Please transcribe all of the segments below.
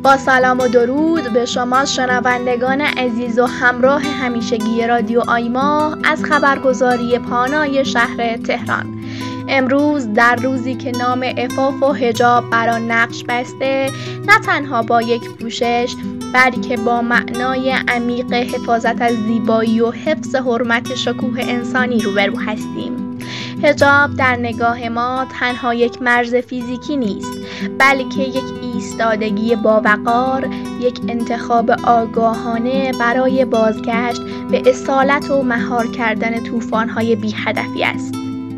با سلام و درود به شما شنوندگان عزیز و همراه همیشگی رادیو آیما از خبرگزاری پانای شهر تهران. امروز در روزی که نام عفاف و حجاب بر آن نقش بسته، نه تنها با یک پوشش بلکه با معنای عمیق حفاظت از زیبایی و حفظ حرمت شکوه انسانی روبرو هستیم. حجاب در نگاه ما تنها یک مرز فیزیکی نیست، بلکه یک ایستادگی باوقار، یک انتخاب آگاهانه برای بازگشت به اصالت و مهار کردن طوفان‌های بی‌هدفی است.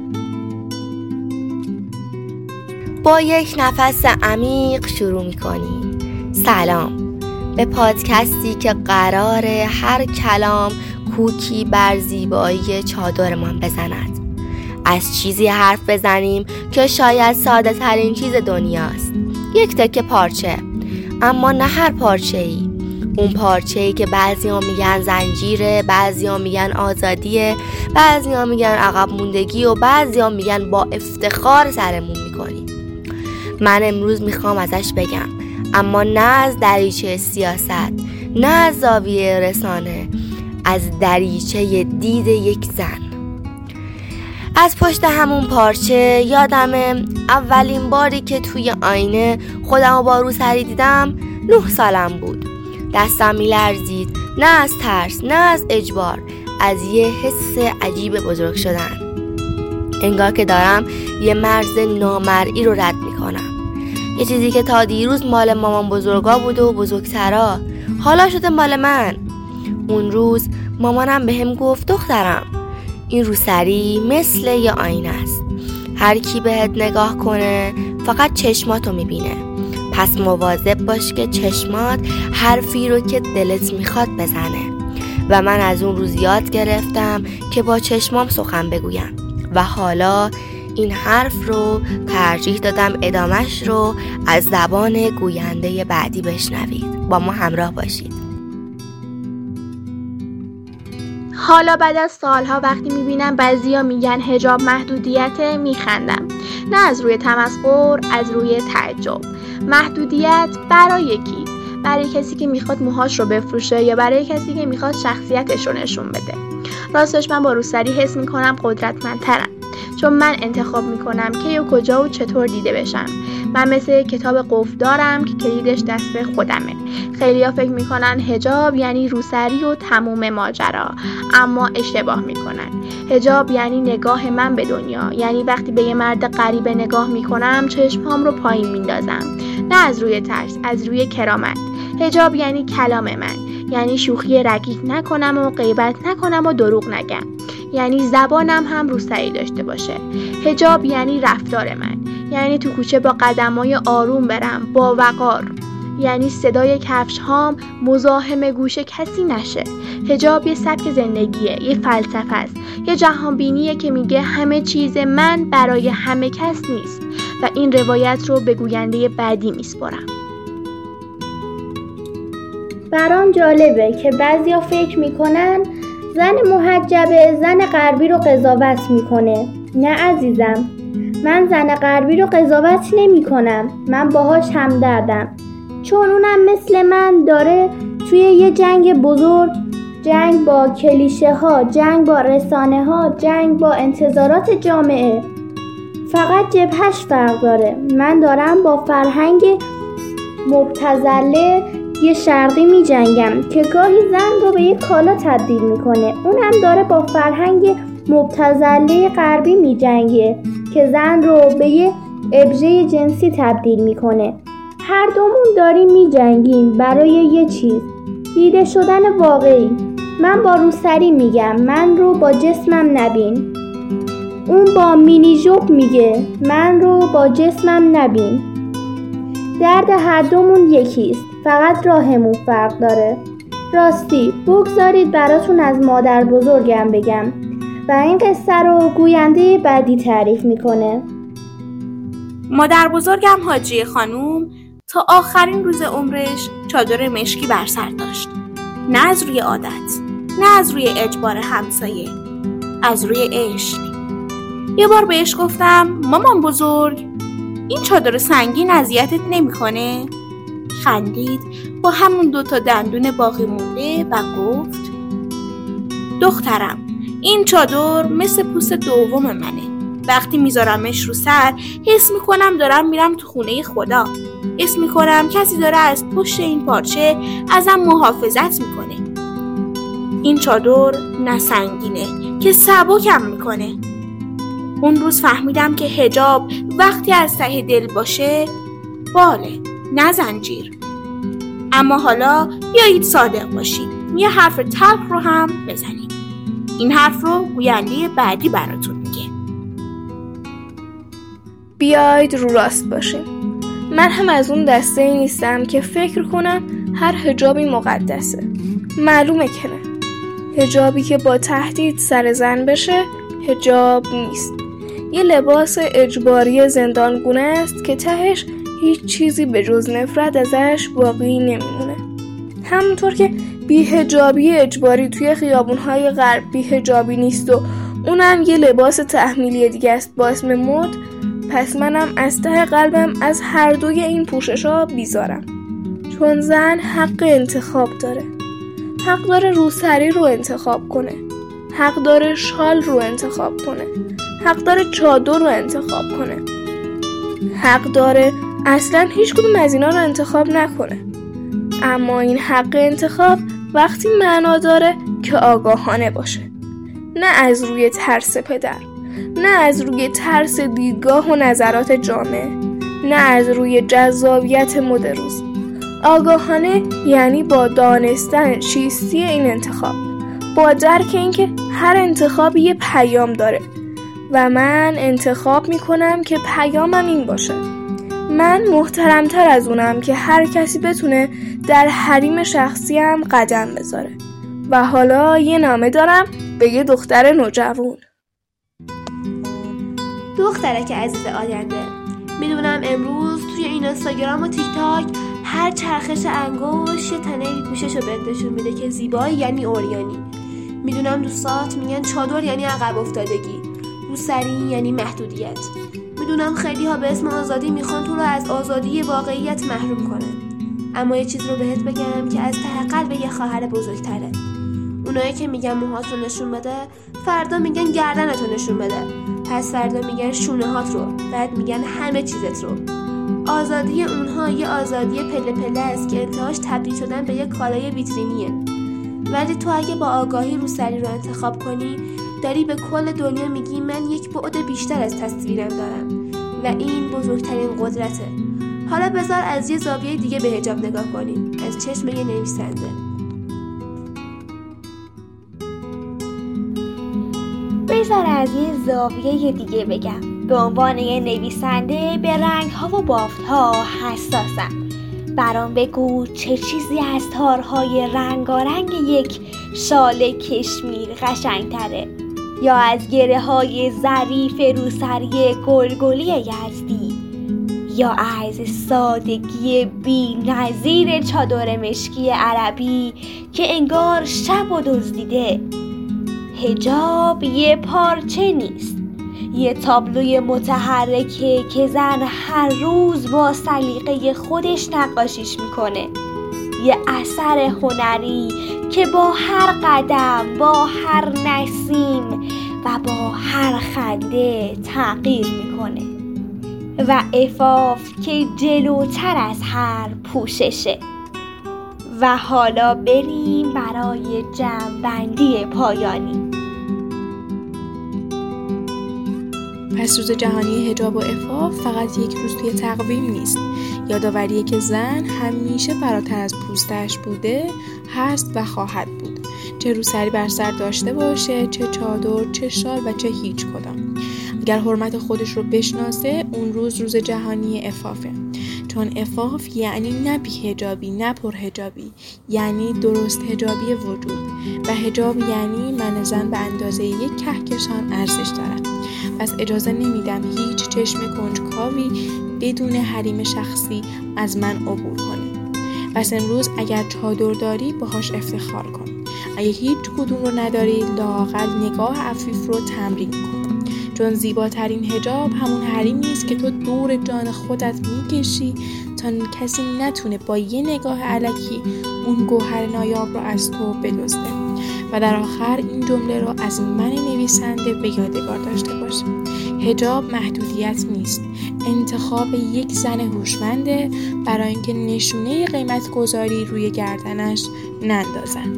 با یک نفس عمیق شروع می‌کنیم. سلام به پادکستی که قراره هر کلام کوکی بر زیبایی چادرمان بزند. از چیزی حرف بزنیم که شاید ساده ترین چیز دنیاست، یک تکه پارچه، اما نه هر پارچه ای. اون پارچه ای که بعضیا میگن زنجیره، بعضیا میگن آزادیه، بعضیا میگن عقب موندگی و بعضیا میگن با افتخار سرمون میکنیم. من امروز میخوام ازش بگم، اما نه از دریچه سیاست، نه از زاویه رسانه، از دریچه دید یک زن. از پشت همون پارچه یادمه اولین باری که توی آینه خودمو با روسری دیدم 9 سالم بود. دستم میلرزید، نه از ترس، نه از اجبار، از یه حس عجیب بزرگ شدن. انگار که دارم یه مرز نامرئی رو رد میکنم. یه چیزی که تا دیروز مال مامان بزرگا بوده و بزرگترا، حالا شده مال من. اون روز مامانم بهم گفت دخترم، این روسری مثل یه آینه است. هر کی بهت نگاه کنه فقط چشماتو میبینه. پس مواظب باش که چشمات حرفی رو که دلت میخواد بزنه. و من از اون روز یاد گرفتم که با چشمام سخن بگویم. و حالا این حرف رو ترجیح دادم ادامش رو از زبان گوینده بعدی بشنوید. با ما همراه باشید. حالا بعد از سالها وقتی میبینم بعضیا میگن حجاب محدودیت، میخندم. نه از روی تمسخر، از روی تعجب. محدودیت برای کی؟ برای کسی که میخواد موهاش رو بفروشه یا برای کسی که میخواد شخصیتش رو نشون بده؟ راستش من با روسری حس میکنم قدرتمندترم، چون من انتخاب میکنم که و کجا و چطور دیده بشم. من مثل کتاب قفل دارم که کلیدش دست خودمه. خیلیا فکر میکنن حجاب یعنی روسری و تموم ماجرا، اما اشتباه میکنن. حجاب یعنی نگاه من به دنیا، یعنی وقتی به یه مرد غریبه نگاه میکنم چشمام رو پایین میندازم، نه از روی ترس، از روی کرامت. حجاب یعنی کلام من، یعنی شوخی رکیک نکنم و غیبت نکنم و دروغ نگم، یعنی زبانم هم روسری داشته باشه. حجاب یعنی رفتار من، یعنی تو کوچه با قدمای آروم برم، با وقار، یعنی صدای کفش هام مزاحم گوش کسی نشه. حجاب یه سبک زندگیه، یه فلسفه است، یه جهانبینیه که میگه همه چیز من برای همه کس نیست. و این روایت رو به گوینده بعدی میسپارم. برام جالبه که بعضیا فکر میکنن زن محجبه زن غربی رو قضاوت میکنه. نه عزیزم، من زن غربی رو قضاوت نمی کنم. من باهاش همدردم، چون اونم مثل من داره توی یه جنگ بزرگ، جنگ با کلیشه ها، جنگ با رسانه ها، جنگ با انتظارات جامعه. فقط جبهش فرق داره. من دارم با فرهنگ مبتذله یه شرقی می جنگم که گاهی زن رو به یه کالا تبدیل میکنه. اونم داره با فرهنگ مبتذله غربی می جنگه که زن رو به یه ابژه جنسی تبدیل میکنه. هر دومون داریم می جنگیم برای یه چیز، دیده شدن واقعی. من با روسری میگم من رو با جسمم نبین. اون با مینی ژوب میگه من رو با جسمم نبین. درد هر دومون یکیست، فقط راهمون فرق داره. راستی بگذارید براتون از مادر بزرگم بگم و این قصه رو گوینده بعدی تعریف میکنه. مادر بزرگم حاجی خانوم تا آخرین روز عمرش چادر مشکی بر سر داشت. نه از روی عادت، نه از روی اجبار همسایه، از روی عشق. یه بار بهش گفتم مامان بزرگ، این چادر سنگین اذیتت نمیکنه؟ خندید با همون 2 دندون باقی مونده و گفت دخترم، این چادر مثل پوست دوم منه. وقتی میذارمش رو سر حس میکنم دارم میرم تو خونه خدا. حس میکنم کسی داره از پشت این پارچه ازم محافظت میکنه. این چادر نه سنگینه که سبکم میکنه. اون روز فهمیدم که حجاب وقتی از ته دل باشه باله، نه زنجیر. اما حالا بیایید صادق باشیم، یه حرف تلخ رو هم بزنیم. این حرف رو گوینده بعدی براتون میگه. بیایید رو راست باشیم. من هم از اون دسته ای نیستم که فکر کنم هر حجابی مقدسه. معلومه که نه. حجابی که با تهدید سر زن بشه حجاب نیست. یه لباس اجباری زندانگونه است که تهش هیچ چیزی به جز نفرت ازش باقی نمیمونه. همونطور که بی‌حجابی اجباری توی خیابون‌های غرب بی‌حجابی نیست و اونم یه لباس تحمیلی دیگه است با اسم مد، پس منم از ته قلبم از هر دوی این پوشش‌ها بیزارم. چون زن حق انتخاب داره. حق داره روسری رو انتخاب کنه. حق داره شال رو انتخاب کنه. حق داره چادر رو انتخاب کنه. حق داره اصلا هیچ کدوم از اینا رو انتخاب نکنه. اما این حق انتخاب وقتی معنا داره که آگاهانه باشه. نه از روی ترس پدر، نه از روی ترس دیدگاه و نظرات جامعه، نه از روی جذابیت مد روز. آگاهانه یعنی با دانستن چیستی این انتخاب، با درک اینکه هر انتخابی یه پیام داره و من انتخاب میکنم که پیامم این باشه. من محترمتر از اونم که هر کسی بتونه در حریم شخصیم قدم بذاره. و حالا یه نامه دارم به یه دختر نوجوان. دخترک عزیز آینده، میدونم امروز توی این اینستاگرام و تیک تاک هر چرخش انگشت یه تنه پوشش رو بهت نشون میده که زیبایی یعنی اوریانی. میدونم دوستات میگن چادر یعنی عقب افتادگی، روسری یعنی محدودیت. میدونم خیلی ها به اسم آزادی میخوان تو رو از آزادی واقعیت محروم کنن. اما یه چیز رو بهت بگم که از ته قلب یه خواهر بزرگتره. اونایی که میگن موهات رو نشون بده، فردا میگن گردنت رو نشون بده، پس فردا میگن شونه هات رو، بعد میگن همه چیزت رو. آزادی اونها یه آزادی پله پله است که انتهاش تبدیل شدن به یه کالای ویترینیه. ولی تو اگه با آگاهی روسری رو انتخاب کنی، داری به کل دنیا میگی من یک بعد بیشتر از تصویرم دارم و این بزرگترین قدرته. حالا بذار از یه زاویه دیگه به حجاب نگاه کنیم، از چشم یه نویسنده. بذار از یه زاویه دیگه بگم. به عنوان یه نویسنده به رنگ‌ها و بافت‌ها حساسم. برام بگو چه چیزی از تارهای رنگارنگ یک شال کشمیر قشنگ‌تره، یا از گره‌های ظریف روسری گلگلی یزدی، یا از سادگی بی‌نظیر چادر مشکی عربی که انگار شب و دزدیده. حجاب یه پارچه نیست، یه تابلوی متحرکه که زن هر روز با سلیقه خودش نقاشیش میکنه. یه اثر هنری که با هر قدم، با هر نسیم و با هر خنده تغییر میکنه. و عفاف که جلوتر از هر پوششه. و حالا بریم برای جمع‌بندی پایانی. پس روز جهانی حجاب و عفاف فقط یک روز توی تقویم نیست. یادآوریه که زن همیشه فراتر از پوستش بوده، هست و خواهد بود. چه روسری بر سر داشته باشه، چه چادر، چه شال و چه هیچ کدام. اگر حرمت خودش رو بشناسه، اون روز جهانی عفافه. چون عفاف یعنی نه بی‌حجابی نه پرحجابی، یعنی درست حجابی وجود. و حجاب یعنی من زن به اندازه یک کهکشان ارزش دارم. پس اجازه نمیدم هیچ چشم کنجکاوی بدون حریم شخصی از من عبور کنه. پس امروز اگر چادر داری باهاش افتخار کن. اگه هیچ کدوم رو نداری لااقل نگاه عفیف رو تمرین کن. چون زیباترین حجاب همون حریمی است که تو دور جان خودت میکشی تا کسی نتونه با یه نگاه الکی اون گوهر نایاب رو از تو بدزده. و در آخر این جمله رو از من نویسنده به یادگار داشته باش. حجاب محدودیت نیست، انتخاب یک زن هوشمنده برای اینکه نشونه قیمت گذاری روی گردنش نندازن.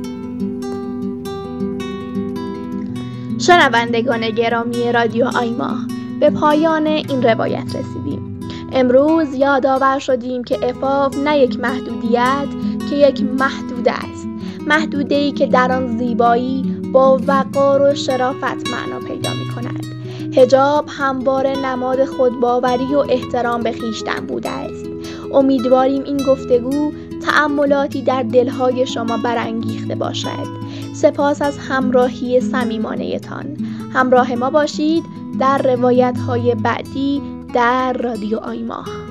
شنوندگان گرامی رادیو آیما، به پایان این روایت رسیدیم. امروز یادآور شدیم که عفاف نه یک محدودیت که یک محدوده است. محدوده‌ای که در آن زیبایی با وقار و شرافت معنا پیدا می‌کند. حجاب همواره نماد خودباوری و احترام به خویشتن بوده است. امیدواریم این گفتگو تأملاتی در دلهای شما برانگیخته باشد. سپاس از همراهی صمیمانه‌تان. همراه ما باشید در روایت‌های بعدی در رادیو آیما.